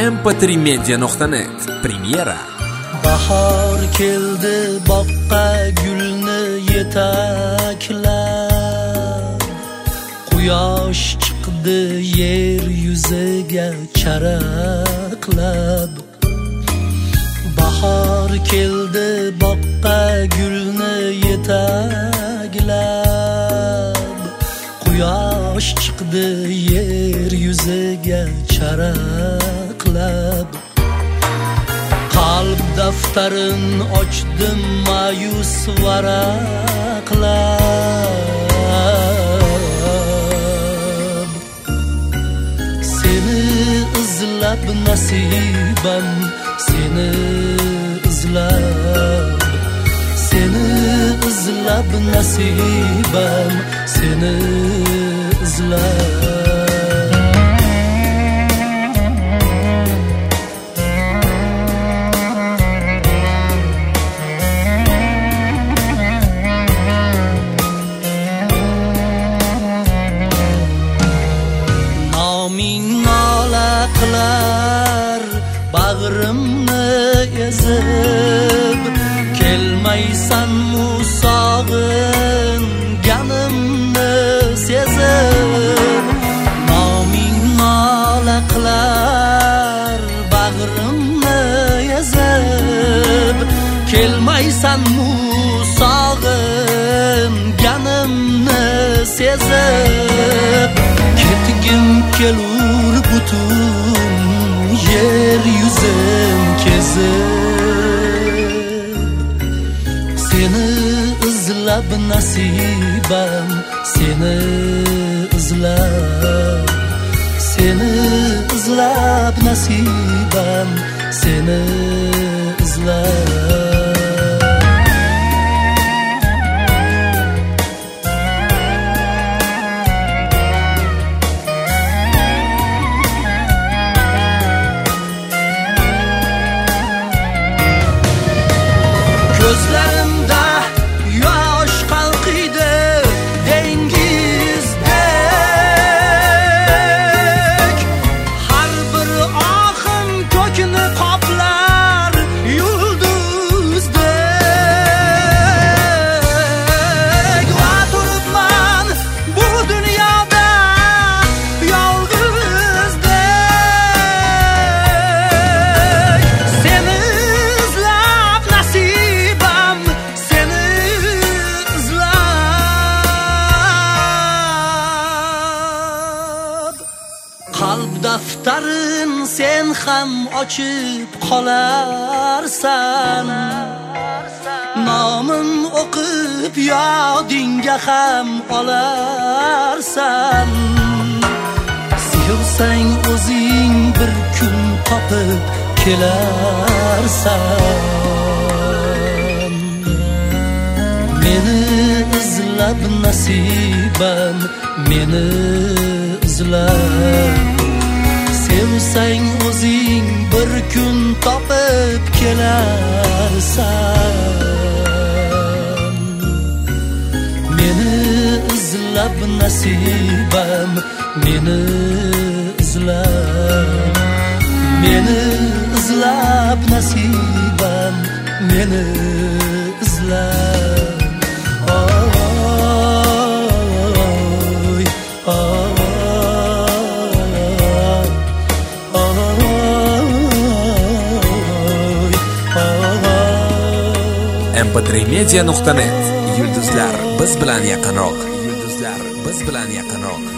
mp3media.net Premyera. Bahor keldi boqqa gulni yetaklab, quyosh chiqdi yer yuziga charaqlab. Bahor keldi boqqa gulni yetaklab, quyosh chiqdi yer yuziga charaqlab. Qalb daftarin ochdim ma'yus varaqlab, seni izlab nasibam, seni izlab, seni izlab nasibam, seni izlab. Bag'rimni ezib kelmaysan musog'inganimni sezib. Noming nola qilar bag'rimni ezib kelmaysan musog'inganimni sezib. Ketgim kelur butun yer yuzim kezib, seni izlab nasibam, seni izlab, seni izlab nasibam, seni izlab. Gözlerimde yosh qalqiydi dengizdek, har bir oqim ko'kni qoplar yulduzdek. Va turibman bu dunyoda yolg'izdek, seni izlab nasibam, qalb daftarin sen ham ochib qolarsan. Nomim o'qib yodingga ham olarsan. Sevsang o'zing bir kun topib kelarsan. Meni izlab nasibam, meni izlab. Sevsang o'zing bir kun topib kelarsan. Meni izlab nasibam, meni izlab, meni izlab nasibam, meni izlab. mp3media.net. Yulduzlar biz bilan yaqinroq. Yulduzlar biz bilan yaqinroq.